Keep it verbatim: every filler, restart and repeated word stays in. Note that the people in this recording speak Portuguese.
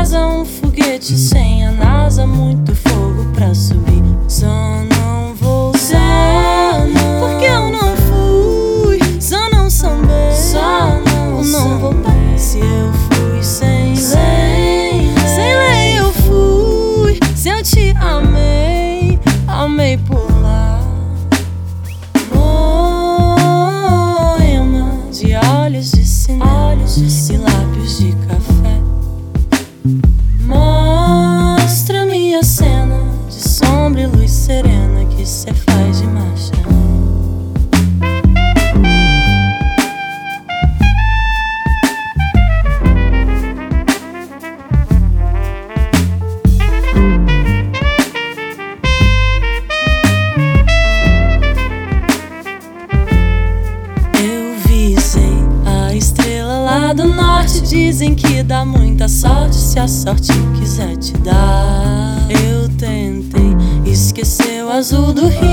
asa, um foguete sem a NASA, muito fogo pra subir. Só não vou, só não, porque eu não fui, só não sambei, só não, não voltei. Se eu fui sem lei, sem lei eu fui. Se eu te amei, amei por lá. Poema de olhos de cinema, olhos de e lábios de café. Mostra-me a cena de sombra e luz serena que cê faz de marcha. Eu visei a estrela lá do norte. Dizem que dá muita sorte se a sorte quiser te dar. Eu tentei esquecer o azul do rio.